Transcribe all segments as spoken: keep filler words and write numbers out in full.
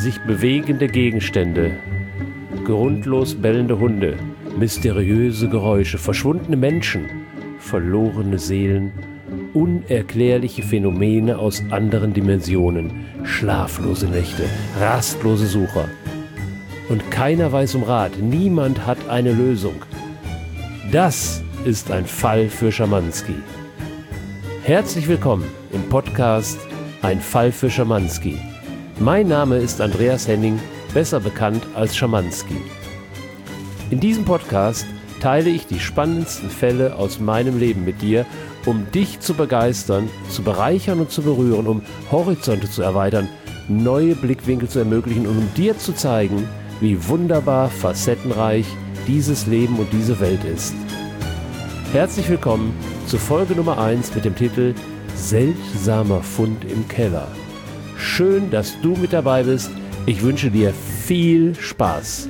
sich bewegende Gegenstände, grundlos bellende Hunde, mysteriöse Geräusche, verschwundene Menschen, verlorene Seelen, unerklärliche Phänomene aus anderen Dimensionen, schlaflose Nächte, rastlose Sucher. Und keiner weiß um Rat, niemand hat eine Lösung. Das ist ein Fall für Schamanski. Herzlich willkommen im Podcast Ein Fall für Schamanski. Mein Name ist Andreas Henning, besser bekannt als Schamanski. In diesem Podcast teile ich die spannendsten Fälle aus meinem Leben mit dir, um dich zu begeistern, zu bereichern und zu berühren, um Horizonte zu erweitern, neue Blickwinkel zu ermöglichen und um dir zu zeigen, wie wunderbar facettenreich dieses Leben und diese Welt ist. Herzlich willkommen zu Folge Nummer eins mit dem Titel Seltsamer Fund im Keller. Schön, dass du mit dabei bist. Ich wünsche dir viel Spaß.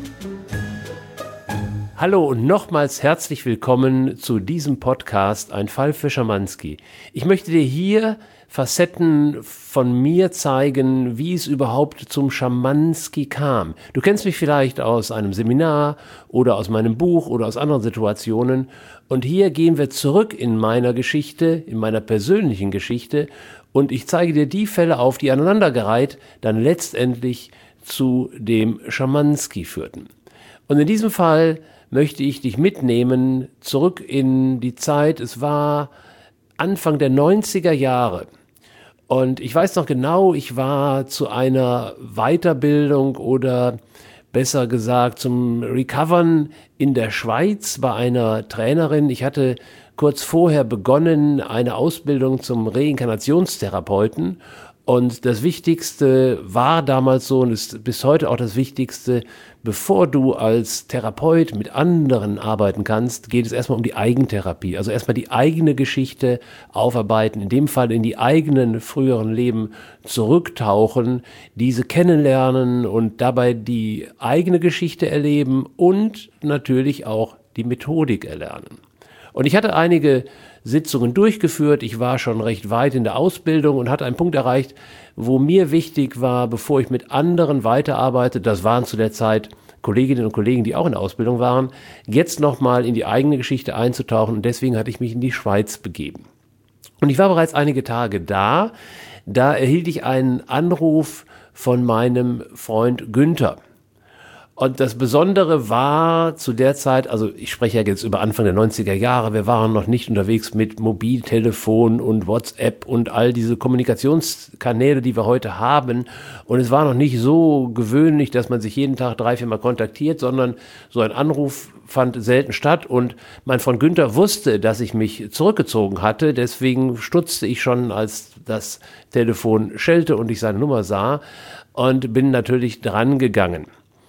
Hallo und nochmals herzlich willkommen zu diesem Podcast Ein Fall für Schamanski. Ich möchte dir hier Facetten von mir zeigen, wie es überhaupt zum Schamanski kam. Du kennst mich vielleicht aus einem Seminar oder aus meinem Buch oder aus anderen Situationen. Und hier gehen wir zurück in meiner Geschichte, in meiner persönlichen Geschichte. Und ich zeige dir die Fälle auf, die aneinandergereiht dann letztendlich zu dem Schamanski führten. Und in diesem Fall möchte ich dich mitnehmen zurück in die Zeit. Es war Anfang der neunziger Jahre. Und ich weiß noch genau, ich war zu einer Weiterbildung oder besser gesagt zum Recovern in der Schweiz bei einer Trainerin. Ich hatte kurz vorher begonnen eine Ausbildung zum Reinkarnationstherapeuten. Und das Wichtigste war damals so und ist bis heute auch das Wichtigste, bevor du als Therapeut mit anderen arbeiten kannst, geht es erstmal um die Eigentherapie. Also erstmal die eigene Geschichte aufarbeiten, in dem Fall in die eigenen früheren Leben zurücktauchen, diese kennenlernen und dabei die eigene Geschichte erleben und natürlich auch die Methodik erlernen. Und ich hatte einige Sitzungen durchgeführt. Ich war schon recht weit in der Ausbildung und hatte einen Punkt erreicht, wo mir wichtig war, bevor ich mit anderen weiterarbeite, das waren zu der Zeit Kolleginnen und Kollegen, die auch in der Ausbildung waren, jetzt nochmal in die eigene Geschichte einzutauchen und deswegen hatte ich mich in die Schweiz begeben. Und ich war bereits einige Tage da, da erhielt ich einen Anruf von meinem Freund Günther. Und das Besondere war zu der Zeit, also ich spreche ja jetzt über Anfang der neunziger Jahre, wir waren noch nicht unterwegs mit Mobiltelefon und WhatsApp und all diese Kommunikationskanäle, die wir heute haben. Und es war noch nicht so gewöhnlich, dass man sich jeden Tag drei, vier Mal kontaktiert, sondern so ein Anruf fand selten statt. Und mein Freund Günther wusste, dass ich mich zurückgezogen hatte. Deswegen stutzte ich schon, als das Telefon schellte und ich seine Nummer sah und bin natürlich dran gegangen.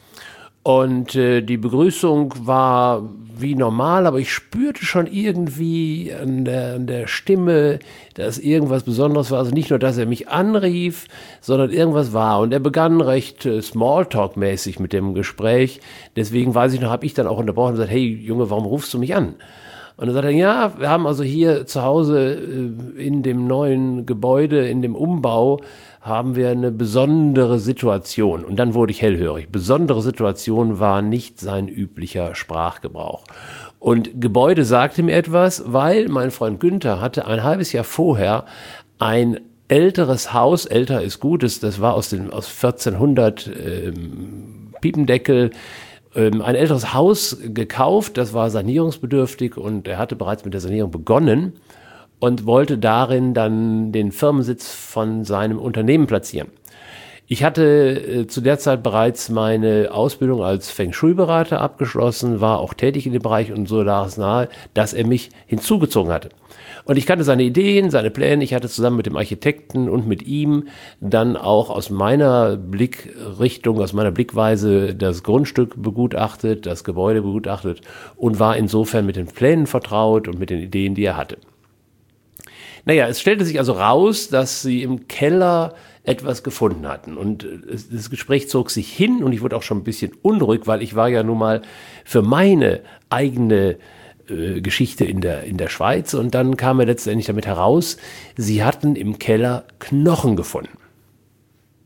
Und äh, die Begrüßung war wie normal, aber ich spürte schon irgendwie an der, an der Stimme, dass irgendwas Besonderes war. Also nicht nur, dass er mich anrief, sondern irgendwas war. Und er begann recht äh, Smalltalk-mäßig mit dem Gespräch. Deswegen weiß ich noch, habe ich dann auch unterbrochen und gesagt, hey Junge, warum rufst du mich an? Und dann sagt er, ja, wir haben also hier zu Hause äh, in dem neuen Gebäude, in dem Umbau, haben wir eine besondere Situation. Und dann wurde ich hellhörig. Besondere Situation war nicht sein üblicher Sprachgebrauch. Und Gebäude sagte mir etwas, weil mein Freund Günther hatte ein halbes Jahr vorher ein älteres Haus, älter ist gut, das, das war aus, den, aus vierzehnhundert ähm, Piependeckel, ähm, ein älteres Haus gekauft, das war sanierungsbedürftig und er hatte bereits mit der Sanierung begonnen und wollte darin dann den Firmensitz von seinem Unternehmen platzieren. Ich hatte äh, zu der Zeit bereits meine Ausbildung als Feng Shui-Berater abgeschlossen, war auch tätig in dem Bereich und so lag es nahe, dass er mich hinzugezogen hatte. Und ich kannte seine Ideen, seine Pläne, ich hatte zusammen mit dem Architekten und mit ihm dann auch aus meiner Blickrichtung, aus meiner Blickweise das Grundstück begutachtet, das Gebäude begutachtet und war insofern mit den Plänen vertraut und mit den Ideen, die er hatte. Naja, es stellte sich also raus, dass sie im Keller etwas gefunden hatten. Und das Gespräch zog sich hin und ich wurde auch schon ein bisschen unruhig, weil ich war ja nun mal für meine eigene äh, Geschichte in der, in der Schweiz. Und dann kam er letztendlich damit heraus, sie hatten im Keller Knochen gefunden.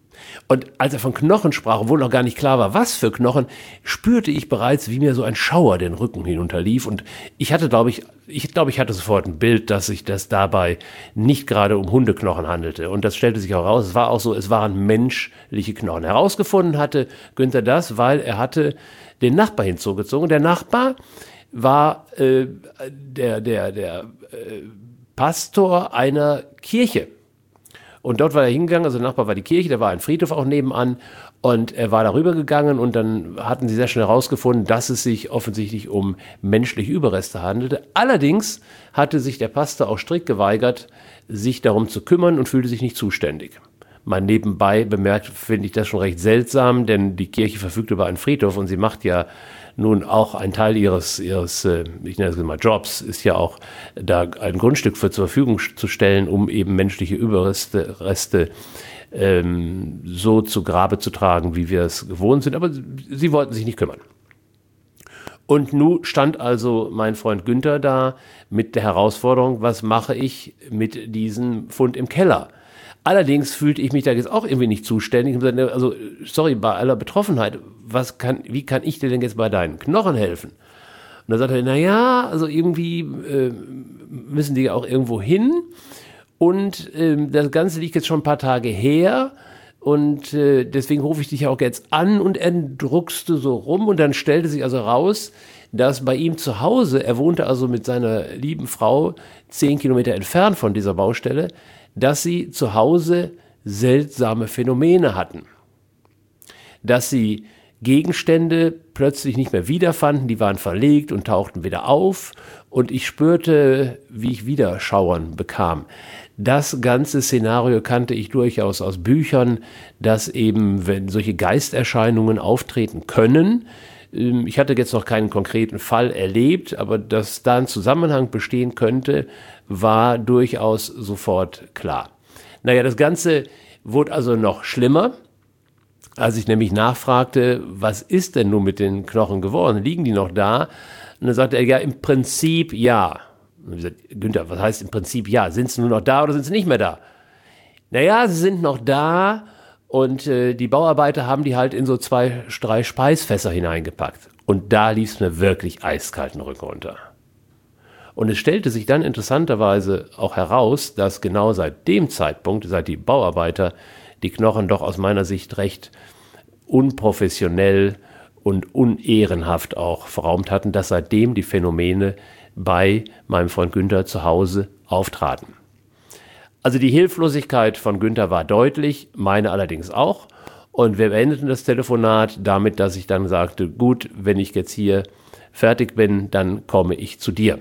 Und als er von Knochen sprach, obwohl noch gar nicht klar war, was für Knochen, spürte ich bereits, wie mir so ein Schauer den Rücken hinunterlief. Und ich hatte, glaube ich, ich glaube, ich hatte sofort ein Bild, dass sich das dabei nicht gerade um Hundeknochen handelte. Und das stellte sich auch raus. Es war auch so, es waren menschliche Knochen. Herausgefunden hatte Günther das, weil er hatte den Nachbar hinzugezogen. Der Nachbar war äh, der, der, der äh, Pastor einer Kirche. Und dort war er hingegangen, also der Nachbar war die Kirche, da war ein Friedhof auch nebenan und er war darüber gegangen und dann hatten sie sehr schnell herausgefunden, dass es sich offensichtlich um menschliche Überreste handelte. Allerdings hatte sich der Pastor auch strikt geweigert, sich darum zu kümmern und fühlte sich nicht zuständig. Mal nebenbei bemerkt, finde ich das schon recht seltsam, denn die Kirche verfügt über einen Friedhof und sie macht ja nun auch ein Teil ihres, ihres, ich nenne es mal Jobs, ist ja auch da ein Grundstück für zur Verfügung zu stellen, um eben menschliche Überreste Reste, ähm, so zu Grabe zu tragen, wie wir es gewohnt sind. Aber sie wollten sich nicht kümmern. Und nun stand also mein Freund Günther da mit der Herausforderung, was mache ich mit diesem Fund im Keller? Allerdings fühlte ich mich da jetzt auch irgendwie nicht zuständig. Also, sorry, bei aller Betroffenheit, was kann, wie kann ich dir denn jetzt bei deinen Knochen helfen? Und da sagte er, na ja, also irgendwie äh, müssen die ja auch irgendwo hin. Und äh, das Ganze liegt jetzt schon ein paar Tage her. Und äh, deswegen rufe ich dich auch jetzt an. Und er druckste so rum. Und dann stellte sich also raus, dass bei ihm zu Hause, er wohnte also mit seiner lieben Frau zehn Kilometer entfernt von dieser Baustelle, dass sie zu Hause seltsame Phänomene hatten. Dass sie Gegenstände plötzlich nicht mehr wiederfanden, die waren verlegt und tauchten wieder auf und ich spürte, wie ich wieder Schauern bekam. Das ganze Szenario kannte ich durchaus aus Büchern, dass eben, wenn solche Geisterscheinungen auftreten können, ich hatte jetzt noch keinen konkreten Fall erlebt, aber dass da ein Zusammenhang bestehen könnte, war durchaus sofort klar. Naja, das Ganze wurde also noch schlimmer, als ich nämlich nachfragte, was ist denn nun mit den Knochen geworden? Liegen die noch da? Und dann sagte er, ja, im Prinzip ja. Und ich sagte, Günther, was heißt im Prinzip ja? Sind sie nur noch da oder sind sie nicht mehr da? Naja, sie sind noch da. Und äh, die Bauarbeiter haben die halt in so zwei, drei Speisfässer hineingepackt. Und da lief es mir wirklich eiskalten Rücken runter. Und es stellte sich dann interessanterweise auch heraus, dass genau seit dem Zeitpunkt, seit die Bauarbeiter die Knochen doch aus meiner Sicht recht unprofessionell und unehrenhaft auch verraumt hatten, dass seitdem die Phänomene bei meinem Freund Günther zu Hause auftraten. Also die Hilflosigkeit von Günther war deutlich, meine allerdings auch. Und wir beendeten das Telefonat damit, dass ich dann sagte, gut, wenn ich jetzt hier fertig bin, dann komme ich zu dir.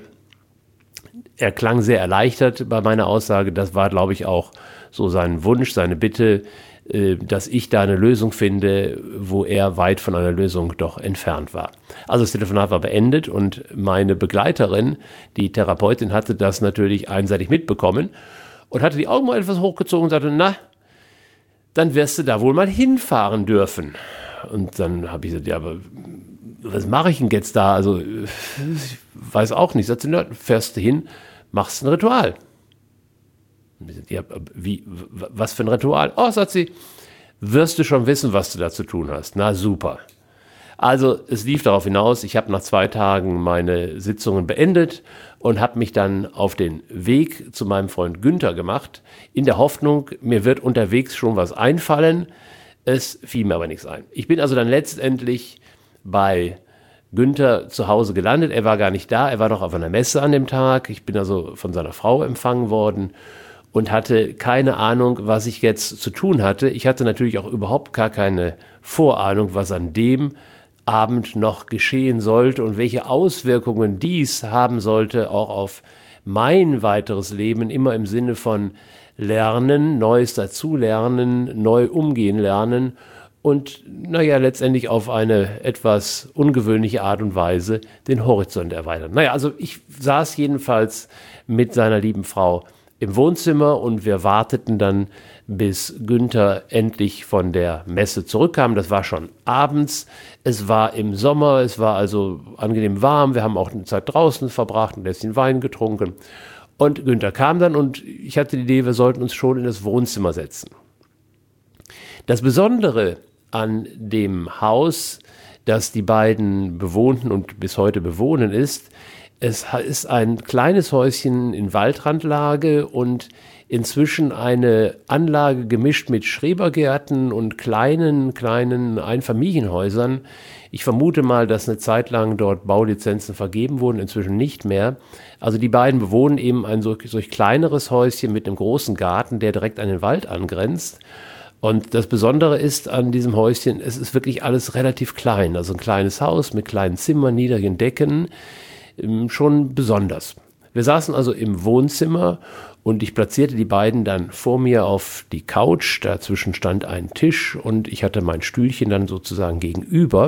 Er klang sehr erleichtert bei meiner Aussage. Das war, glaube ich, auch so sein Wunsch, seine Bitte, dass ich da eine Lösung finde, wo er weit von einer Lösung doch entfernt war. Also das Telefonat war beendet und meine Begleiterin, die Therapeutin, hatte das natürlich einseitig mitbekommen und hatte die Augen mal etwas hochgezogen und sagte, na, dann wirst du da wohl mal hinfahren dürfen. Und dann habe ich gesagt, ja, aber was mache ich denn jetzt da? Also, ich weiß auch nicht. Sagt sie, na, fährst du hin, machst ein Ritual. Und ich sagte, ja, wie, was für ein Ritual? Oh, sagt sie, wirst du schon wissen, was du da zu tun hast. Na, super. Also, es lief darauf hinaus, ich habe nach zwei Tagen meine Sitzungen beendet und habe mich dann auf den Weg zu meinem Freund Günther gemacht, in der Hoffnung, mir wird unterwegs schon was einfallen. Es fiel mir aber nichts ein. Ich bin also dann letztendlich bei Günther zu Hause gelandet. Er war gar nicht da, er war noch auf einer Messe an dem Tag. Ich bin also von seiner Frau empfangen worden und hatte keine Ahnung, was ich jetzt zu tun hatte. Ich hatte natürlich auch überhaupt gar keine Vorahnung, was an dem Abend noch geschehen sollte und welche Auswirkungen dies haben sollte, auch auf mein weiteres Leben, immer im Sinne von Lernen, Neues dazulernen, neu umgehen lernen und, naja, letztendlich auf eine etwas ungewöhnliche Art und Weise den Horizont erweitern. Naja, also ich saß jedenfalls mit seiner lieben Frau im Wohnzimmer und wir warteten dann, bis Günther endlich von der Messe zurückkam. Das war schon abends, es war im Sommer, es war also angenehm warm, wir haben auch eine Zeit draußen verbracht, ein Gläschen Wein getrunken. Und Günther kam dann und ich hatte die Idee, wir sollten uns schon in das Wohnzimmer setzen. Das Besondere an dem Haus, das die beiden bewohnten und bis heute bewohnen, ist, es ist ein kleines Häuschen in Waldrandlage und inzwischen eine Anlage gemischt mit Schrebergärten und kleinen, kleinen Einfamilienhäusern. Ich vermute mal, dass eine Zeit lang dort Baulizenzen vergeben wurden, inzwischen nicht mehr. Also die beiden bewohnen eben ein solch, solch kleineres Häuschen mit einem großen Garten, der direkt an den Wald angrenzt. Und das Besondere ist an diesem Häuschen, es ist wirklich alles relativ klein. Also ein kleines Haus mit kleinen Zimmern, niedrigen Decken, schon besonders. Wir saßen also im Wohnzimmer und ich platzierte die beiden dann vor mir auf die Couch. Dazwischen stand ein Tisch und ich hatte mein Stühlchen dann sozusagen gegenüber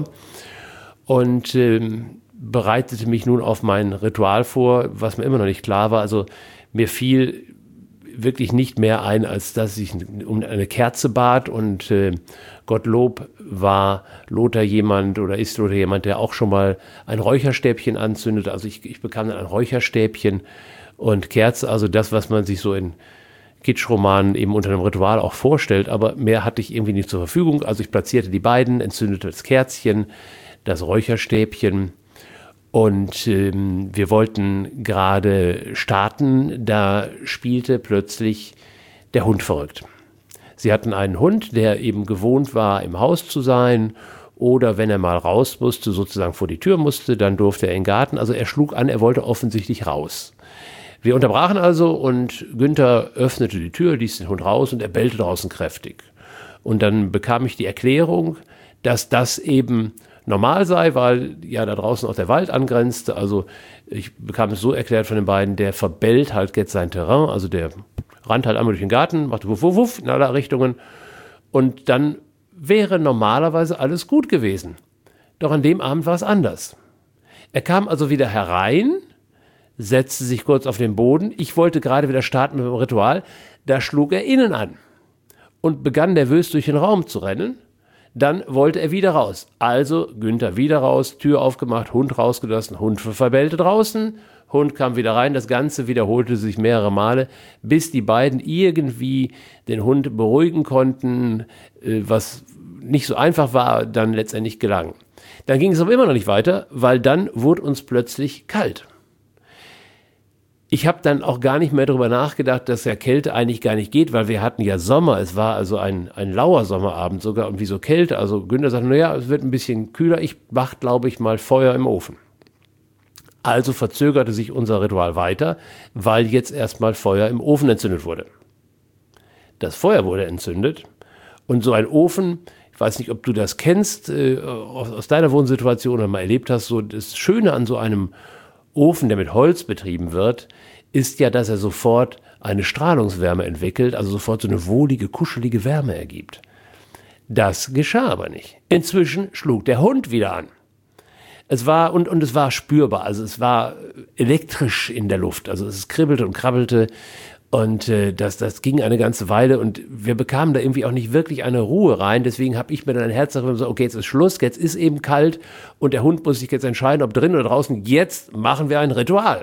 und ähm, bereitete mich nun auf mein Ritual vor, was mir immer noch nicht klar war. Also mir fiel wirklich nicht mehr ein, als dass ich um eine Kerze bat und äh, Gottlob war Lothar jemand oder ist Lothar jemand, der auch schon mal ein Räucherstäbchen anzündet. Also ich, ich bekam dann ein Räucherstäbchen und Kerze, also das, was man sich so in Kitschromanen eben unter einem Ritual auch vorstellt, aber mehr hatte ich irgendwie nicht zur Verfügung. Also ich platzierte die beiden, entzündete das Kerzchen, das Räucherstäbchen und ähm, wir wollten gerade starten, da spielte plötzlich der Hund verrückt. Sie hatten einen Hund, der eben gewohnt war, im Haus zu sein oder wenn er mal raus musste, sozusagen vor die Tür musste, dann durfte er in den Garten. Also er schlug an, er wollte offensichtlich raus. Wir unterbrachen also und Günther öffnete die Tür, ließ den Hund raus und er bellte draußen kräftig. Und dann bekam ich die Erklärung, dass das eben normal sei, weil ja da draußen auch der Wald angrenzte. Also ich bekam es so erklärt von den beiden, der verbellt halt jetzt sein Terrain, also der rannt halt einmal durch den Garten, macht wuff, wuff, wuff in alle Richtungen und dann wäre normalerweise alles gut gewesen. Doch an dem Abend war es anders. Er kam also wieder herein, setzte sich kurz auf den Boden. Ich wollte gerade wieder starten mit dem Ritual. Da schlug er innen an und begann nervös durch den Raum zu rennen. Dann wollte er wieder raus. Also Günther wieder raus, Tür aufgemacht, Hund rausgelassen, Hund verbellte draußen, Hund kam wieder rein. Das Ganze wiederholte sich mehrere Male, bis die beiden irgendwie den Hund beruhigen konnten, was nicht so einfach war, dann letztendlich gelang. Dann ging es aber immer noch nicht weiter, weil dann wurde uns plötzlich kalt. Ich habe dann auch gar nicht mehr darüber nachgedacht, dass ja Kälte eigentlich gar nicht geht, weil wir hatten ja Sommer. Es war also ein, ein lauer Sommerabend sogar und wieso Kälte? Also Günther sagte, naja, es wird ein bisschen kühler. Ich mach, glaube ich, mal Feuer im Ofen. Also verzögerte sich unser Ritual weiter, weil jetzt erstmal Feuer im Ofen entzündet wurde. Das Feuer wurde entzündet und so ein Ofen, ich weiß nicht, ob du das kennst, äh, aus, aus deiner Wohnsituation oder mal erlebt hast, so das Schöne an so einem Ofen, der mit Holz betrieben wird, ist ja, dass er sofort eine Strahlungswärme entwickelt, also sofort so eine wohlige, kuschelige Wärme ergibt. Das geschah aber nicht. Inzwischen schlug der Hund wieder an. Es war, und, und es war spürbar, also es war elektrisch in der Luft, also es kribbelte und krabbelte und äh, das, das ging eine ganze Weile und wir bekamen da irgendwie auch nicht wirklich eine Ruhe rein, deswegen habe ich mir dann ein Herz gesagt, okay, jetzt ist Schluss, jetzt ist eben kalt und der Hund muss sich jetzt entscheiden, ob drin oder draußen, jetzt machen wir ein Ritual.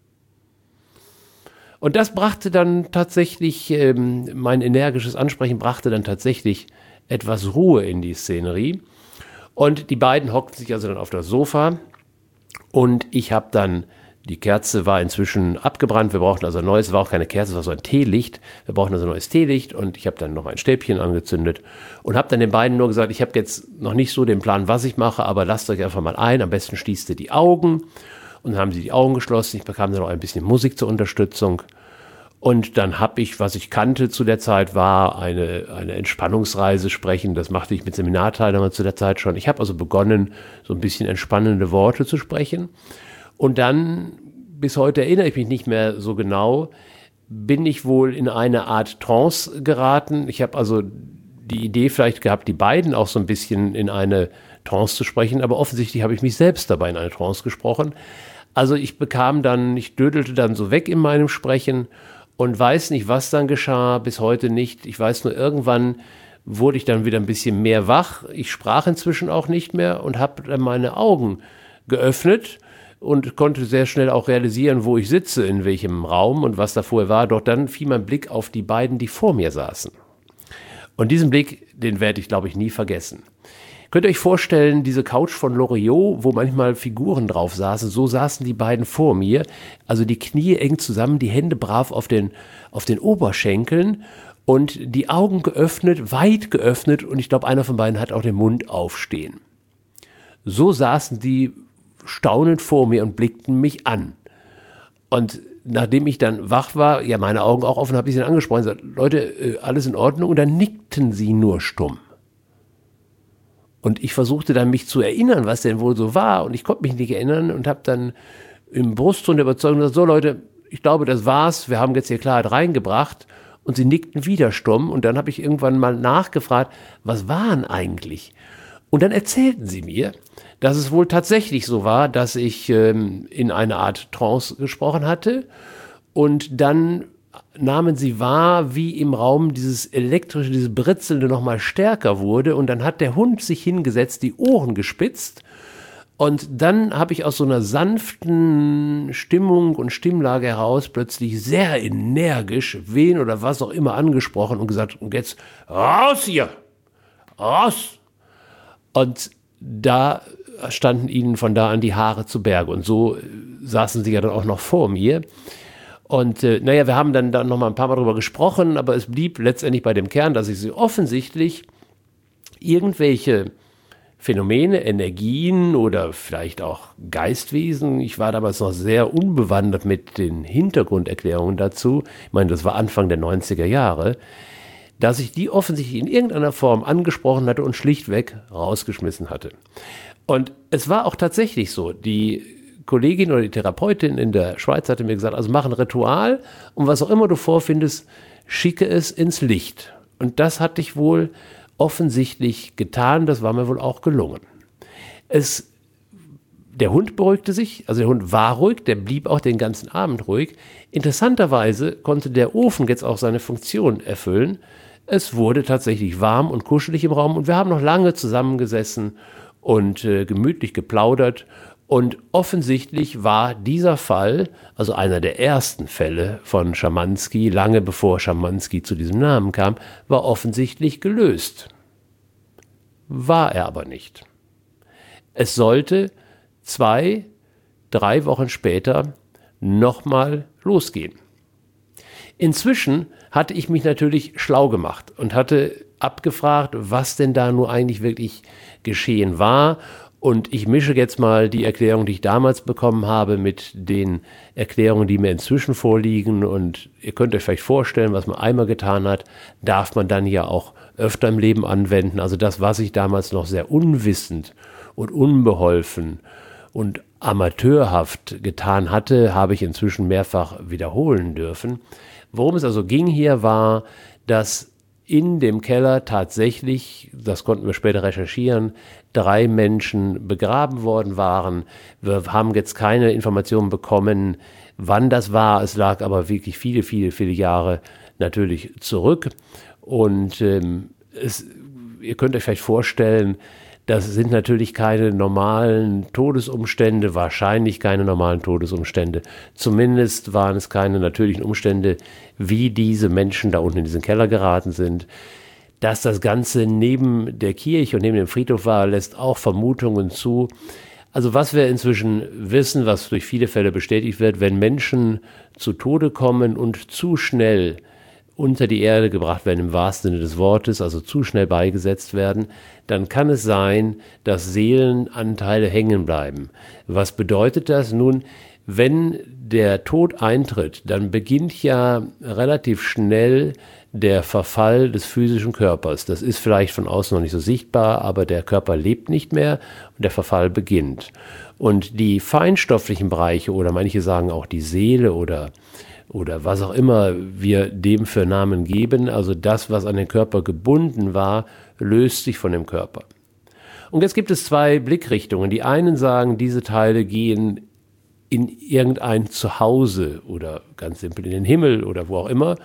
Und das brachte dann tatsächlich, ähm, mein energisches Ansprechen brachte dann tatsächlich etwas Ruhe in die Szenerie. Und die beiden hockten sich also dann auf das Sofa und ich habe dann, die Kerze war inzwischen abgebrannt, wir brauchten also ein neues, es war auch keine Kerze, es war so ein Teelicht, wir brauchten also ein neues Teelicht und ich habe dann noch ein Stäbchen angezündet und habe dann den beiden nur gesagt, ich habe jetzt noch nicht so den Plan, was ich mache, aber lasst euch einfach mal ein, am besten schließt ihr die Augen und dann haben sie die Augen geschlossen, ich bekam dann noch ein bisschen Musik zur Unterstützung. Und dann habe ich, was ich kannte zu der Zeit, war eine, eine Entspannungsreise sprechen. Das machte ich mit Seminarteilnehmern zu der Zeit schon. Ich habe also begonnen, so ein bisschen entspannende Worte zu sprechen. Und dann, bis heute erinnere ich mich nicht mehr so genau, bin ich wohl in eine Art Trance geraten. Ich habe also die Idee vielleicht gehabt, die beiden auch so ein bisschen in eine Trance zu sprechen. Aber offensichtlich habe ich mich selbst dabei in eine Trance gesprochen. Also ich bekam dann, ich dödelte dann so weg in meinem Sprechen und weiß nicht, was dann geschah, bis heute nicht. Ich weiß nur, irgendwann wurde ich dann wieder ein bisschen mehr wach. Ich sprach inzwischen auch nicht mehr und habe dann meine Augen geöffnet und konnte sehr schnell auch realisieren, wo ich sitze, in welchem Raum und was da vorher war. Doch dann fiel mein Blick auf die beiden, die vor mir saßen. Und diesen Blick, den werde ich, glaube ich, nie vergessen. Könnt ihr euch vorstellen, diese Couch von Loriot, wo manchmal Figuren drauf saßen, so saßen die beiden vor mir, also die Knie eng zusammen, die Hände brav auf den, auf den Oberschenkeln und die Augen geöffnet, weit geöffnet, und ich glaube, einer von beiden hat auch den Mund aufstehen. So saßen die staunend vor mir und blickten mich an. Und nachdem ich dann wach war, ja, meine Augen auch offen, habe ich sie angesprochen und gesagt, Leute, alles in Ordnung? Und dann nickten sie nur stumm. Und ich versuchte dann, mich zu erinnern, was denn wohl so war. Und ich konnte mich nicht erinnern und habe dann im Brustton der Überzeugung gesagt, so Leute, ich glaube, das war's. Wir haben jetzt hier Klarheit reingebracht. Und sie nickten wieder stumm. Und dann habe ich irgendwann mal nachgefragt, was waren eigentlich? Und dann erzählten sie mir, dass es wohl tatsächlich so war, dass ich ähm, in eine Art Trance gesprochen hatte. Und dann nahmen sie wahr, wie im Raum dieses elektrische, dieses Britzelnde noch mal stärker wurde. Und dann hat der Hund sich hingesetzt, die Ohren gespitzt. Und dann habe ich aus so einer sanften Stimmung und Stimmlage heraus plötzlich sehr energisch wen oder was auch immer angesprochen und gesagt, und jetzt raus hier, raus. Und da standen ihnen von da an die Haare zu Berge. Und so saßen sie ja dann auch noch vor mir. Und äh, naja, wir haben dann, dann noch mal ein paar Mal drüber gesprochen, aber es blieb letztendlich bei dem Kern, dass ich sie offensichtlich irgendwelche Phänomene, Energien oder vielleicht auch Geistwesen, ich war damals noch sehr unbewandert mit den Hintergrunderklärungen dazu, ich meine, das war Anfang der neunziger Jahre, dass ich die offensichtlich in irgendeiner Form angesprochen hatte und schlichtweg rausgeschmissen hatte. Und es war auch tatsächlich so, die Kollegin oder die Therapeutin in der Schweiz hatte mir gesagt, also mach ein Ritual und was auch immer du vorfindest, schicke es ins Licht. Und das hatte ich wohl offensichtlich getan, das war mir wohl auch gelungen. Es, der Hund beruhigte sich, also der Hund war ruhig, der blieb auch den ganzen Abend ruhig. Interessanterweise konnte der Ofen jetzt auch seine Funktion erfüllen. Es wurde tatsächlich warm und kuschelig im Raum und wir haben noch lange zusammengesessen und äh, gemütlich geplaudert. Und offensichtlich war dieser Fall, also einer der ersten Fälle von Schamanski, lange bevor Schamanski zu diesem Namen kam, war offensichtlich gelöst. War er aber nicht. Es sollte zwei, drei Wochen später nochmal losgehen. Inzwischen hatte ich mich natürlich schlau gemacht und hatte abgefragt, was denn da nur eigentlich wirklich geschehen war. Und ich mische jetzt mal die Erklärung, die ich damals bekommen habe, mit den Erklärungen, die mir inzwischen vorliegen. Und ihr könnt euch vielleicht vorstellen, was man einmal getan hat, darf man dann ja auch öfter im Leben anwenden. Also das, was ich damals noch sehr unwissend und unbeholfen und amateurhaft getan hatte, habe ich inzwischen mehrfach wiederholen dürfen. Worum es also ging hier war, dass in dem Keller tatsächlich, das konnten wir später recherchieren, drei Menschen begraben worden waren. Wir haben jetzt keine Informationen bekommen, wann das war. Es lag aber wirklich viele, viele, viele Jahre natürlich zurück. Und ähm, es, ihr könnt euch vielleicht vorstellen, das sind natürlich keine normalen Todesumstände, wahrscheinlich keine normalen Todesumstände. Zumindest waren es keine natürlichen Umstände, wie diese Menschen da unten in diesen Keller geraten sind. Dass das Ganze neben der Kirche und neben dem Friedhof war, lässt auch Vermutungen zu. Also was wir inzwischen wissen, was durch viele Fälle bestätigt wird, wenn Menschen zu Tode kommen und zu schnell unter die Erde gebracht werden, im wahrsten Sinne des Wortes, also zu schnell beigesetzt werden, dann kann es sein, dass Seelenanteile hängen bleiben. Was bedeutet das? Nun, wenn der Tod eintritt, dann beginnt ja relativ schnell der Verfall des physischen Körpers. Das ist vielleicht von außen noch nicht so sichtbar, aber der Körper lebt nicht mehr und der Verfall beginnt. Und die feinstofflichen Bereiche oder manche sagen auch die Seele oder oder was auch immer wir dem für Namen geben, also das, was an den Körper gebunden war, löst sich von dem Körper. Und jetzt gibt es zwei Blickrichtungen. Die einen sagen, diese Teile gehen in irgendein Zuhause oder ganz simpel in den Himmel oder wo auch immer,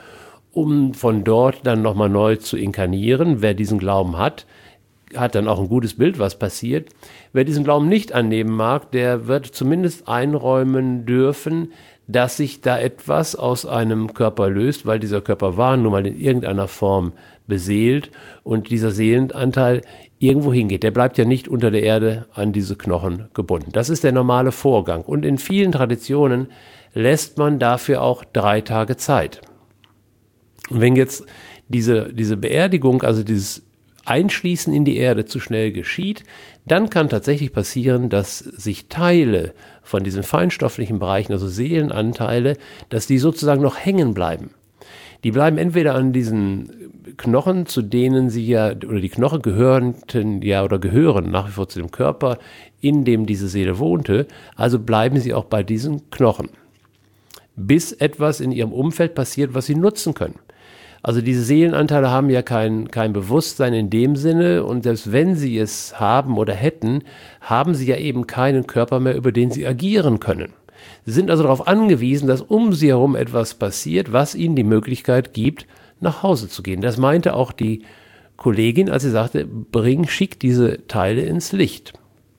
um von dort dann nochmal neu zu inkarnieren. Wer diesen Glauben hat, hat dann auch ein gutes Bild, was passiert. Wer diesen Glauben nicht annehmen mag, der wird zumindest einräumen dürfen, dass sich da etwas aus einem Körper löst, weil dieser Körper war nun mal in irgendeiner Form beseelt und dieser Seelenanteil irgendwo hingeht. Der bleibt ja nicht unter der Erde an diese Knochen gebunden. Das ist der normale Vorgang. Und in vielen Traditionen lässt man dafür auch drei Tage Zeit. Und wenn jetzt diese, diese Beerdigung, also dieses Einschließen in die Erde zu schnell geschieht, dann kann tatsächlich passieren, dass sich Teile von diesen feinstofflichen Bereichen, also Seelenanteile, dass die sozusagen noch hängen bleiben. Die bleiben entweder an diesen Knochen, zu denen sie ja, oder die Knochen gehörten ja oder gehören nach wie vor zu dem Körper, in dem diese Seele wohnte, also bleiben sie auch bei diesen Knochen, bis etwas in ihrem Umfeld passiert, was sie nutzen können. Also diese Seelenanteile haben ja kein, kein Bewusstsein in dem Sinne und selbst wenn sie es haben oder hätten, haben sie ja eben keinen Körper mehr, über den sie agieren können. Sie sind also darauf angewiesen, dass um sie herum etwas passiert, was ihnen die Möglichkeit gibt, nach Hause zu gehen. Das meinte auch die Kollegin, als sie sagte, bring, schick diese Teile ins Licht.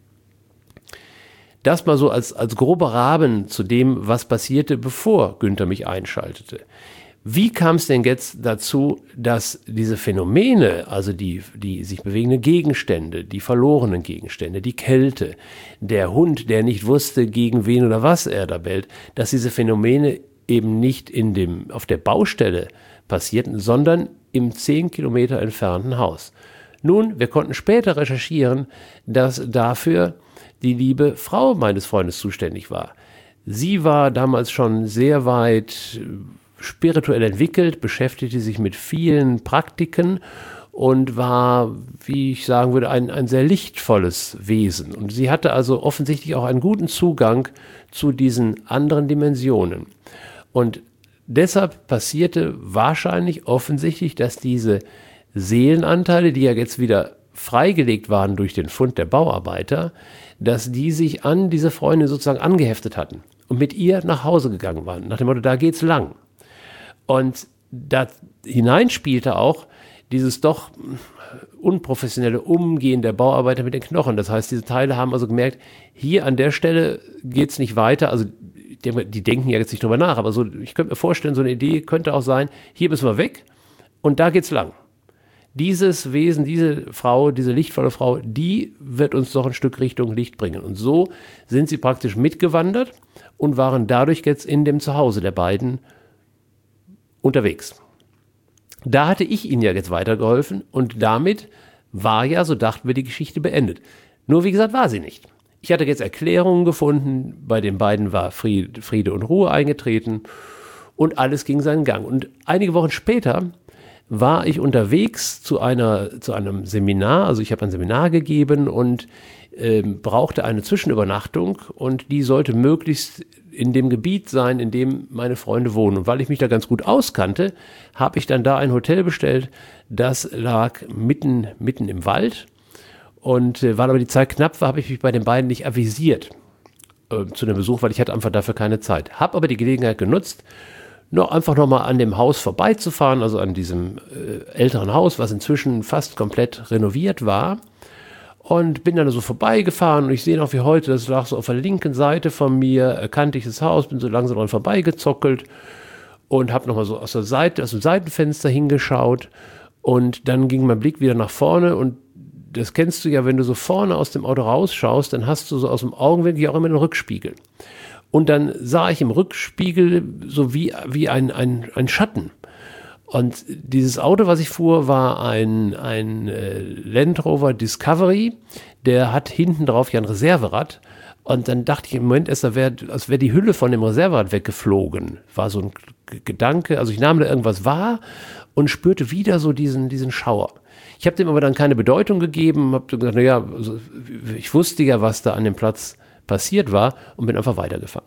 Das mal so als, als grober Rahmen zu dem, was passierte, bevor Günther mich einschaltete. Wie kam es denn jetzt dazu, dass diese Phänomene, also die, die sich bewegenden Gegenstände, die verlorenen Gegenstände, die Kälte, der Hund, der nicht wusste, gegen wen oder was er da bellt, dass diese Phänomene eben nicht in dem, auf der Baustelle passierten, sondern im zehn Kilometer entfernten Haus? Nun, wir konnten später recherchieren, dass dafür die liebe Frau meines Freundes zuständig war. Sie war damals schon sehr weit spirituell entwickelt, beschäftigte sich mit vielen Praktiken und war, wie ich sagen würde, ein, ein sehr lichtvolles Wesen. Und sie hatte also offensichtlich auch einen guten Zugang zu diesen anderen Dimensionen. Und deshalb passierte wahrscheinlich offensichtlich, dass diese Seelenanteile, die ja jetzt wieder freigelegt waren durch den Fund der Bauarbeiter, dass die sich an diese Freundin sozusagen angeheftet hatten und mit ihr nach Hause gegangen waren, nach dem Motto, da geht's lang. Und da hinein spielte auch dieses doch unprofessionelle Umgehen der Bauarbeiter mit den Knochen. Das heißt, diese Teile haben also gemerkt, hier an der Stelle geht's nicht weiter. Also die, die denken ja jetzt nicht drüber nach, aber so, ich könnte mir vorstellen, so eine Idee könnte auch sein, hier müssen wir weg und da geht's lang. Dieses Wesen, diese Frau, diese lichtvolle Frau, die wird uns doch ein Stück Richtung Licht bringen. Und so sind sie praktisch mitgewandert und waren dadurch jetzt in dem Zuhause der beiden unterwegs. Da hatte ich ihnen ja jetzt weitergeholfen und damit war ja, so dachten wir, die Geschichte beendet. Nur wie gesagt, war sie nicht. Ich hatte jetzt Erklärungen gefunden, bei den beiden war Friede und Ruhe eingetreten und alles ging seinen Gang. Und einige Wochen später war ich unterwegs zu einer, zu einem Seminar, also ich habe ein Seminar gegeben und äh, brauchte eine Zwischenübernachtung und die sollte möglichst in dem Gebiet sein, in dem meine Freunde wohnen. Und weil ich mich da ganz gut auskannte, habe ich dann da ein Hotel bestellt, das lag mitten, mitten im Wald. Und äh, weil aber die Zeit knapp war, habe ich mich bei den beiden nicht avisiert äh, zu dem Besuch, weil ich hatte einfach dafür keine Zeit. Habe aber die Gelegenheit genutzt, noch einfach nochmal an dem Haus vorbeizufahren, also an diesem äh, älteren Haus, was inzwischen fast komplett renoviert war. Und bin dann so vorbeigefahren und ich sehe noch wie heute, das lag so auf der linken Seite von mir, erkannte ich das Haus, bin so langsam dran vorbeigezockelt und habe nochmal so aus der Seite, aus dem Seitenfenster hingeschaut und dann ging mein Blick wieder nach vorne und das kennst du ja, wenn du so vorne aus dem Auto rausschaust, dann hast du so aus dem Augenwinkel ja auch immer einen Rückspiegel. Und dann sah ich im Rückspiegel so wie, wie ein, ein, ein Schatten. Und dieses Auto, was ich fuhr, war ein, ein äh, Land Rover Discovery. Der hat hinten drauf ja ein Reserverad. Und dann dachte ich im Moment erst, als wäre wär die Hülle von dem Reserverad weggeflogen. War so ein G- Gedanke. Also ich nahm da irgendwas wahr und spürte wieder so diesen, diesen Schauer. Ich habe dem aber dann keine Bedeutung gegeben. Habe gesagt, naja, also ich wusste ja, was da an dem Platz passiert war und bin einfach weitergefahren.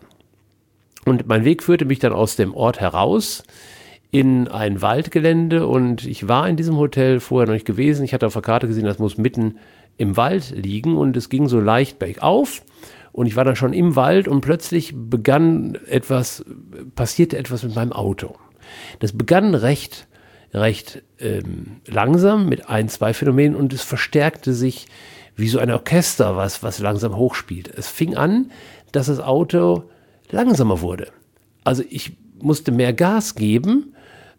Und mein Weg führte mich dann aus dem Ort heraus in ein Waldgelände und ich war in diesem Hotel vorher noch nicht gewesen. Ich hatte auf der Karte gesehen, das muss mitten im Wald liegen und es ging so leicht bergauf und ich war dann schon im Wald und plötzlich begann etwas, passierte etwas mit meinem Auto. Das begann recht, recht ähm, langsam mit ein, zwei Phänomenen und es verstärkte sich wie so ein Orchester, was, was langsam hochspielt. Es fing an, dass das Auto langsamer wurde. Also ich musste mehr Gas geben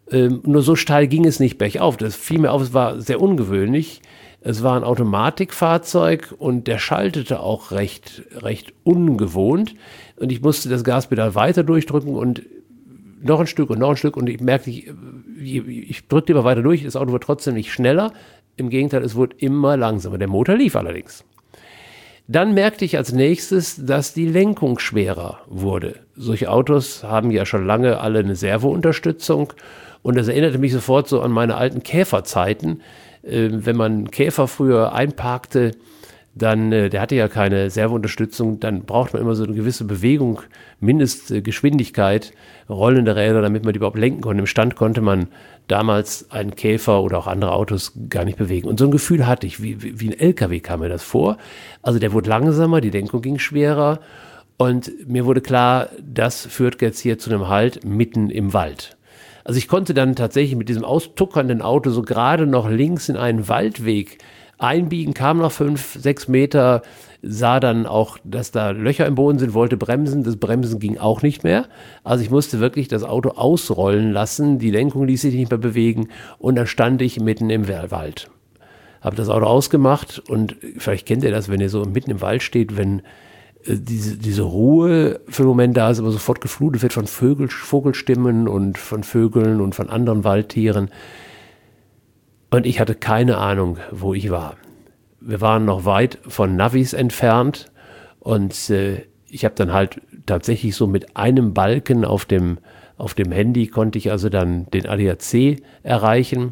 Ähm, nur so steil ging es nicht bergauf. Das fiel mir auf, es war sehr ungewöhnlich. Es war ein Automatikfahrzeug und der schaltete auch recht, recht ungewohnt. Und ich musste das Gaspedal weiter durchdrücken und noch ein Stück und noch ein Stück. Und ich merkte, ich, ich drückte immer weiter durch. Das Auto wurde trotzdem nicht schneller. Im Gegenteil, es wurde immer langsamer. Der Motor lief allerdings. Dann merkte ich als nächstes, dass die Lenkung schwerer wurde. Solche Autos haben ja schon lange alle eine Servounterstützung. Und das erinnerte mich sofort so an meine alten Käferzeiten. Äh, wenn man Käfer früher einparkte, dann, äh, der hatte ja keine Servounterstützung, dann braucht man immer so eine gewisse Bewegung, Mindestgeschwindigkeit, rollende Räder, damit man die überhaupt lenken konnte. Im Stand konnte man damals einen Käfer oder auch andere Autos gar nicht bewegen. Und so ein Gefühl hatte ich, wie, wie, wie ein L K W kam mir das vor. Also der wurde langsamer, die Lenkung ging schwerer und mir wurde klar, das führt jetzt hier zu einem Halt mitten im Wald. Also ich konnte dann tatsächlich mit diesem austuckernden Auto so gerade noch links in einen Waldweg einbiegen, kam noch fünf, sechs Meter, sah dann auch, dass da Löcher im Boden sind, wollte bremsen. Das Bremsen ging auch nicht mehr. Also ich musste wirklich das Auto ausrollen lassen. Die Lenkung ließ sich nicht mehr bewegen. Und dann stand ich mitten im Wald. Habe das Auto ausgemacht und vielleicht kennt ihr das, wenn ihr so mitten im Wald steht, wenn äh, diese, diese Ruhe für einen Moment da ist, aber sofort geflutet wird von Vögel, Vogelstimmen und von Vögeln und von anderen Waldtieren. Und ich hatte keine Ahnung, wo ich war. Wir waren noch weit von Navis entfernt und äh, ich habe dann halt tatsächlich so mit einem Balken auf dem, auf dem Handy konnte ich also dann den A D A C erreichen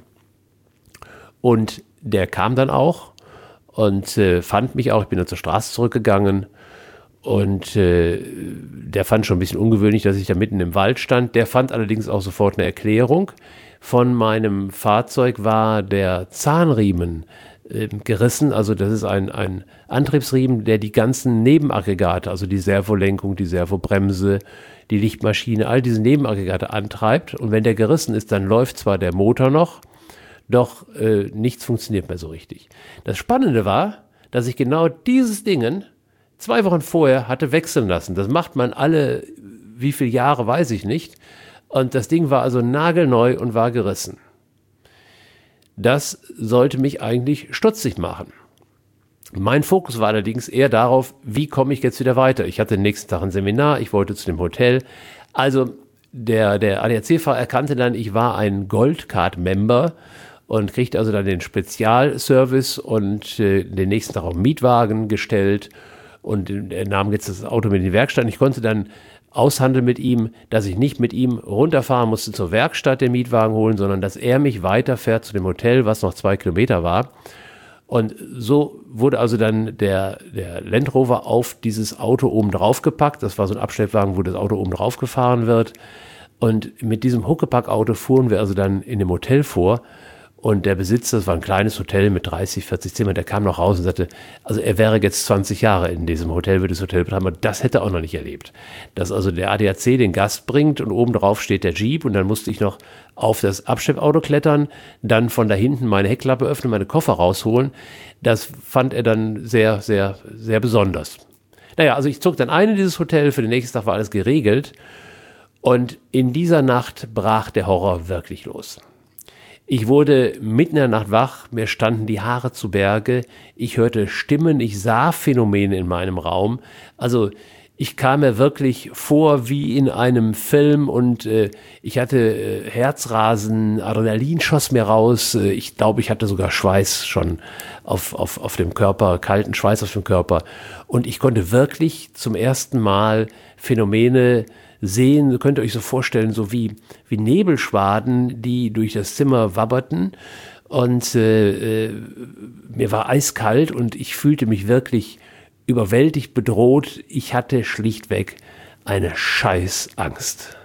und der kam dann auch und äh, fand mich auch. Ich bin dann zur Straße zurückgegangen und äh, der fand schon ein bisschen ungewöhnlich, dass ich da mitten im Wald stand. Der fand allerdings auch sofort eine Erklärung. Von meinem Fahrzeug war der Zahnriemen äh, gerissen. Also das ist ein, ein Antriebsriemen, der die ganzen Nebenaggregate, also die Servolenkung, die Servobremse, die Lichtmaschine, all diese Nebenaggregate antreibt. Und wenn der gerissen ist, dann läuft zwar der Motor noch, doch äh, nichts funktioniert mehr so richtig. Das Spannende war, dass ich genau dieses Dingen zwei Wochen vorher hatte wechseln lassen. Das macht man alle, wie viele Jahre, weiß ich nicht. Und das Ding war also nagelneu und war gerissen. Das sollte mich eigentlich stutzig machen. Mein Fokus war allerdings eher darauf, wie komme ich jetzt wieder weiter. Ich hatte den nächsten Tag ein Seminar, ich wollte zu dem Hotel. Also der, der A D A C-Fahrer erkannte dann, ich war ein Goldcard-Member und kriegte also dann den Spezialservice und äh, den nächsten Tag auch einen Mietwagen gestellt. Und er nahm jetzt das Auto mit in die Werkstatt. Und ich konnte dann aushandeln mit ihm, dass ich nicht mit ihm runterfahren musste zur Werkstatt, den Mietwagen holen, sondern dass er mich weiterfährt zu dem Hotel, was noch zwei Kilometer war. Und so wurde also dann der, der Land Rover auf dieses Auto oben drauf gepackt. Das war so ein Abschleppwagen, wo das Auto oben drauf gefahren wird. Und mit diesem Huckepack-Auto fuhren wir also dann in dem Hotel vor. Und der Besitzer, das war ein kleines Hotel mit dreißig, vierzig Zimmern, der kam noch raus und sagte, also er wäre jetzt zwanzig Jahre in diesem Hotel, würde das Hotel betreiben, aber das hätte er auch noch nicht erlebt. Dass also der A D A C den Gast bringt und oben drauf steht der Jeep und dann musste ich noch auf das Abschleppauto klettern, dann von da hinten meine Heckklappe öffnen, meine Koffer rausholen. Das fand er dann sehr, sehr, sehr besonders. Naja, also ich zog dann ein in dieses Hotel, für den nächsten Tag war alles geregelt und in dieser Nacht brach der Horror wirklich los. Ich wurde mitten in der Nacht wach, mir standen die Haare zu Berge, ich hörte Stimmen, ich sah Phänomene in meinem Raum. Also ich kam mir wirklich vor wie in einem Film und äh, ich hatte äh, Herzrasen, Adrenalin schoss mir raus. Äh, ich glaube, ich hatte sogar Schweiß schon auf, auf, auf dem Körper, kalten Schweiß auf dem Körper. Und ich konnte wirklich zum ersten Mal Phänomene sehen, könnt ihr euch so vorstellen, so wie, wie Nebelschwaden, die durch das Zimmer wabberten und äh, äh, mir war eiskalt und ich fühlte mich wirklich überwältigt, bedroht. Ich hatte schlichtweg eine Scheißangst.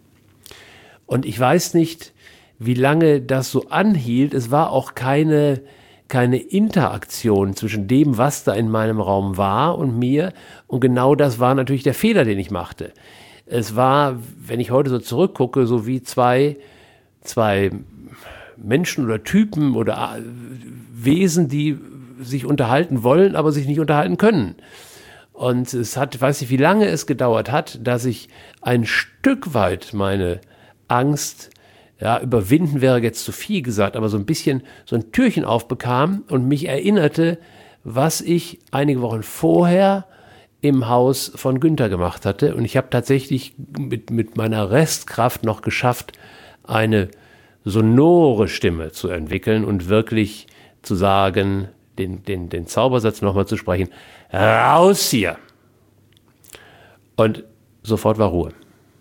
Und ich weiß nicht, wie lange das so anhielt. Es war auch keine, keine Interaktion zwischen dem, was da in meinem Raum war und mir. Und genau das war natürlich der Fehler, den ich machte. Es war, wenn ich heute so zurückgucke, so wie zwei, zwei Menschen oder Typen oder Wesen, die sich unterhalten wollen, aber sich nicht unterhalten können. Und es hat, ich weiß nicht, wie lange es gedauert hat, dass ich ein Stück weit meine Angst ja, überwinden wäre jetzt zu viel gesagt, aber so ein bisschen so ein Türchen aufbekam und mich erinnerte, was ich einige Wochen vorher im Haus von Günther gemacht hatte. Und ich habe tatsächlich mit, mit meiner Restkraft noch geschafft, eine sonore Stimme zu entwickeln und wirklich zu sagen, den, den, den Zaubersatz nochmal zu sprechen, raus hier. Und sofort war Ruhe.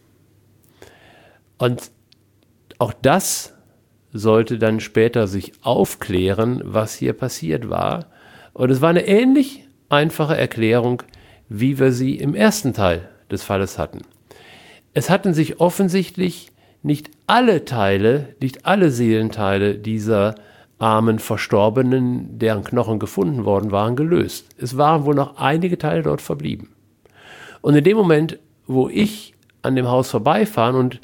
Und auch das sollte dann später sich aufklären, was hier passiert war. Und es war eine ähnlich einfache Erklärung, wie wir sie im ersten Teil des Falles hatten. Es hatten sich offensichtlich nicht alle Teile, nicht alle Seelenteile dieser armen Verstorbenen, deren Knochen gefunden worden waren, gelöst. Es waren wohl noch einige Teile dort verblieben. Und in dem Moment, wo ich an dem Haus vorbeifahren, und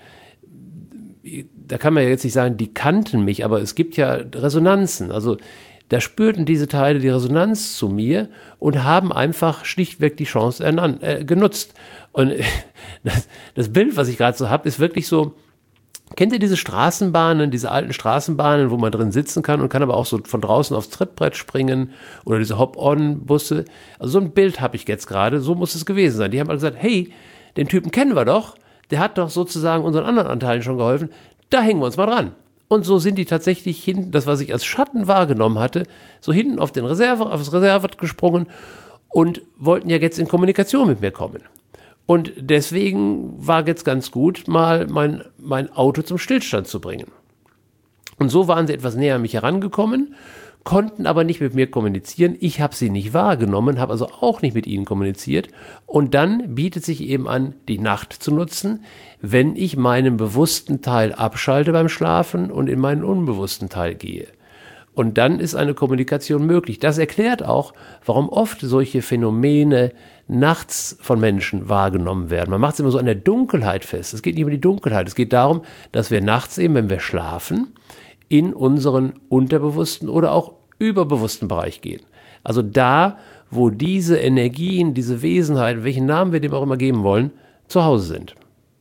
da kann man ja jetzt nicht sagen, die kannten mich, aber es gibt ja Resonanzen. Also da spürten diese Teile die Resonanz zu mir und haben einfach schlichtweg die Chance ernan- äh, genutzt. Und das, das Bild, was ich gerade so habe, ist wirklich so, kennt ihr diese Straßenbahnen, diese alten Straßenbahnen, wo man drin sitzen kann und kann aber auch so von draußen aufs Trittbrett springen oder diese Hop-on-Busse? Also so ein Bild habe ich jetzt gerade, so muss es gewesen sein. Die haben alle gesagt, hey, den Typen kennen wir doch, der hat doch sozusagen unseren anderen Anteilen schon geholfen, da hängen wir uns mal dran. Und so sind die tatsächlich hinten, das, was ich als Schatten wahrgenommen hatte, so hinten auf den Reserve, auf das Reservat gesprungen und wollten ja jetzt in Kommunikation mit mir kommen. Und deswegen war jetzt ganz gut, mal mein, mein Auto zum Stillstand zu bringen. Und so waren sie etwas näher an mich herangekommen, konnten aber nicht mit mir kommunizieren. Ich habe sie nicht wahrgenommen, habe also auch nicht mit ihnen kommuniziert. Und dann bietet sich eben an, die Nacht zu nutzen, wenn ich meinen bewussten Teil abschalte beim Schlafen und in meinen unbewussten Teil gehe. Und dann ist eine Kommunikation möglich. Das erklärt auch, warum oft solche Phänomene nachts von Menschen wahrgenommen werden. Man macht es immer so an der Dunkelheit fest. Es geht nicht um die Dunkelheit. Es geht darum, dass wir nachts eben, wenn wir schlafen, in unseren unterbewussten oder auch überbewussten Bereich gehen. Also da, wo diese Energien, diese Wesenheiten, welchen Namen wir dem auch immer geben wollen, zu Hause sind.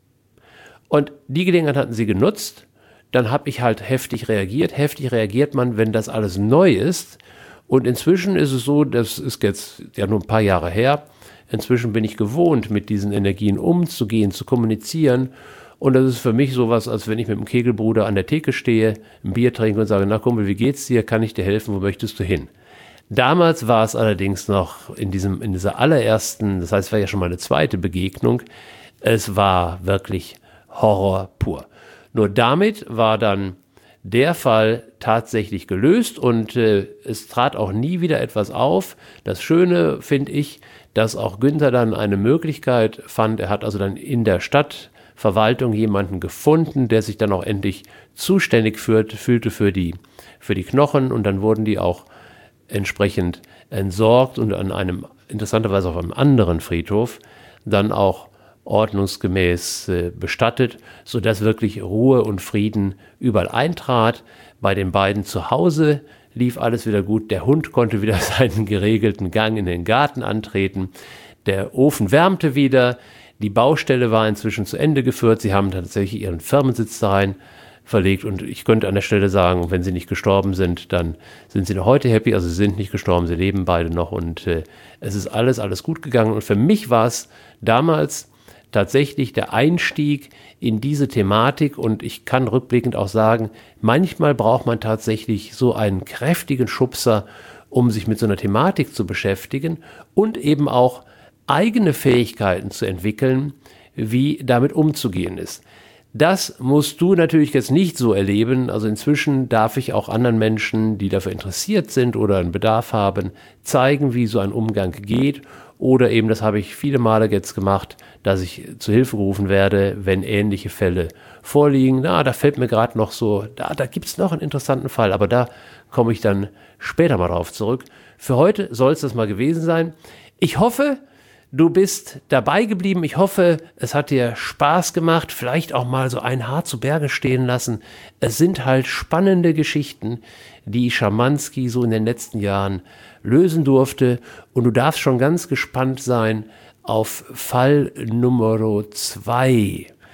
Und die Gelegenheit hatten sie genutzt. Dann habe ich halt heftig reagiert. Heftig reagiert man, wenn das alles neu ist. Und inzwischen ist es so, das ist jetzt ja nur ein paar Jahre her, inzwischen bin ich gewohnt, mit diesen Energien umzugehen, zu kommunizieren. Und das ist für mich sowas, als wenn ich mit dem Kegelbruder an der Theke stehe, ein Bier trinke und sage, na Kumpel, wie geht's dir? Kann ich dir helfen? Wo möchtest du hin? Damals war es allerdings noch in diesem, in dieser allerersten, das heißt, es war ja schon meine zweite Begegnung, es war wirklich Horror pur. Nur damit war dann der Fall tatsächlich gelöst und äh, es trat auch nie wieder etwas auf. Das Schöne finde ich, dass auch Günther dann eine Möglichkeit fand. Er hat also dann in der Stadtverwaltung jemanden gefunden, der sich dann auch endlich zuständig führt, fühlte für die, für die Knochen, und dann wurden die auch entsprechend entsorgt und an einem, interessanterweise auf einem anderen Friedhof, dann auch ordnungsgemäß äh, bestattet, sodass wirklich Ruhe und Frieden überall eintrat. Bei den beiden zu Hause lief alles wieder gut. Der Hund konnte wieder seinen geregelten Gang in den Garten antreten. Der Ofen wärmte wieder. Die Baustelle war inzwischen zu Ende geführt. Sie haben tatsächlich ihren Firmensitz da rein verlegt. Und ich könnte an der Stelle sagen, wenn sie nicht gestorben sind, dann sind sie noch heute happy. Also sie sind nicht gestorben, sie leben beide noch. Und äh, es ist alles, alles gut gegangen. Und für mich war es damals tatsächlich der Einstieg in diese Thematik, und ich kann rückblickend auch sagen, manchmal braucht man tatsächlich so einen kräftigen Schubser, um sich mit so einer Thematik zu beschäftigen und eben auch eigene Fähigkeiten zu entwickeln, wie damit umzugehen ist. Das musst du natürlich jetzt nicht so erleben. Also inzwischen darf ich auch anderen Menschen, die dafür interessiert sind oder einen Bedarf haben, zeigen, wie so ein Umgang geht. Oder eben, das habe ich viele Male jetzt gemacht, dass ich zu Hilfe gerufen werde, wenn ähnliche Fälle vorliegen. Na, da fällt mir gerade noch so, da, da gibt es noch einen interessanten Fall, aber da komme ich dann später mal drauf zurück. Für heute soll es das mal gewesen sein. Ich hoffe, du bist dabei geblieben. Ich hoffe, es hat dir Spaß gemacht, vielleicht auch mal so ein Haar zu Berge stehen lassen. Es sind halt spannende Geschichten, die Schamanski so in den letzten Jahren lösen durfte. Und du darfst schon ganz gespannt sein auf Fall Nummer zwei.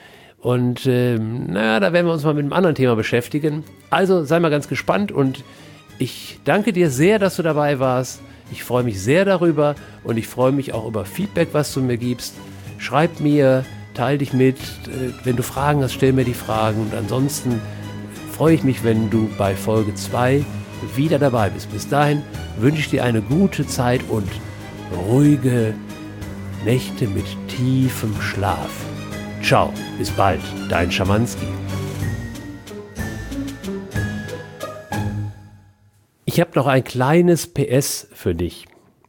Und ähm, naja, da werden wir uns mal mit einem anderen Thema beschäftigen. Also sei mal ganz gespannt und ich danke dir sehr, dass du dabei warst. Ich freue mich sehr darüber und ich freue mich auch über Feedback, was du mir gibst. Schreib mir, teil dich mit. Wenn du Fragen hast, stell mir die Fragen. Und ansonsten freue ich mich, wenn du bei Folge zwei wieder dabei bist. Bis dahin wünsche ich dir eine gute Zeit und ruhige Nächte mit tiefem Schlaf. Ciao, bis bald, dein Schamanski. Ich habe noch ein kleines P S für dich.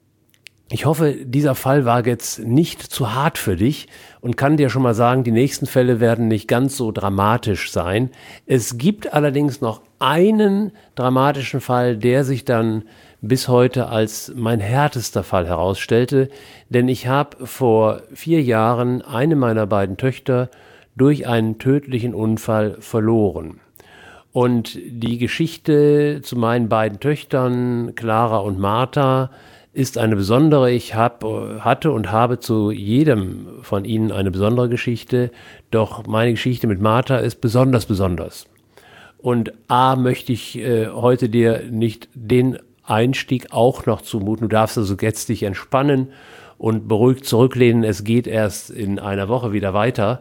Ich hoffe, dieser Fall war jetzt nicht zu hart für dich und kann dir schon mal sagen, die nächsten Fälle werden nicht ganz so dramatisch sein. Es gibt allerdings noch einen dramatischen Fall, der sich dann bis heute als mein härtester Fall herausstellte, denn ich habe vor vier Jahren eine meiner beiden Töchter durch einen tödlichen Unfall verloren. Und die Geschichte zu meinen beiden Töchtern, Clara und Martha, ist eine besondere. Ich hab, hatte und habe zu jedem von ihnen eine besondere Geschichte, doch meine Geschichte mit Martha ist besonders besonders. Und A, möchte ich äh, heute dir nicht den Einstieg auch noch zumuten. Du darfst also jetzt dich entspannen und beruhigt zurücklehnen. Es geht erst in einer Woche wieder weiter.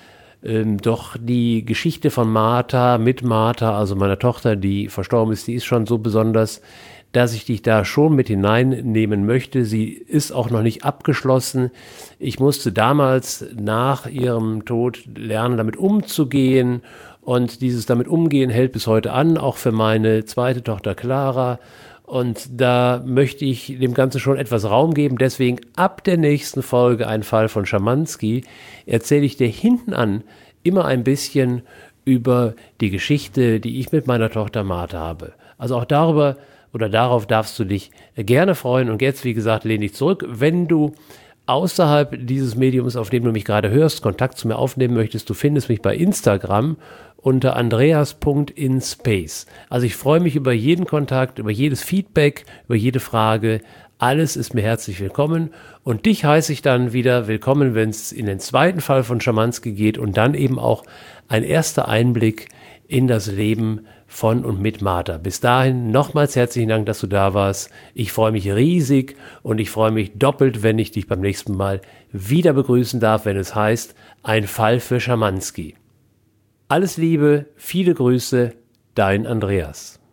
Ähm, doch die Geschichte von Martha mit Martha, also meiner Tochter, die verstorben ist, die ist schon so besonders, dass ich dich da schon mit hineinnehmen möchte. Sie ist auch noch nicht abgeschlossen. Ich musste damals nach ihrem Tod lernen, damit umzugehen. Und dieses damit umgehen hält bis heute an, auch für meine zweite Tochter Clara. Und da möchte ich dem Ganzen schon etwas Raum geben. Deswegen ab der nächsten Folge Ein Fall von Schamanski erzähle ich dir hinten an immer ein bisschen über die Geschichte, die ich mit meiner Tochter Martha habe. Also auch darüber oder darauf darfst du dich gerne freuen. Und jetzt, wie gesagt, lehn dich zurück. Wenn du außerhalb dieses Mediums, auf dem du mich gerade hörst, Kontakt zu mir aufnehmen möchtest, du findest mich bei Instagram unter andreas punkt inspace. Also ich freue mich über jeden Kontakt, über jedes Feedback, über jede Frage. Alles ist mir herzlich willkommen. Und dich heiße ich dann wieder willkommen, wenn es in den zweiten Fall von Schamanski geht und dann eben auch ein erster Einblick in das Leben von und mit Martha. Bis dahin nochmals herzlichen Dank, dass du da warst. Ich freue mich riesig und ich freue mich doppelt, wenn ich dich beim nächsten Mal wieder begrüßen darf, wenn es heißt, ein Fall für Schamanski. Alles Liebe, viele Grüße, dein Andreas.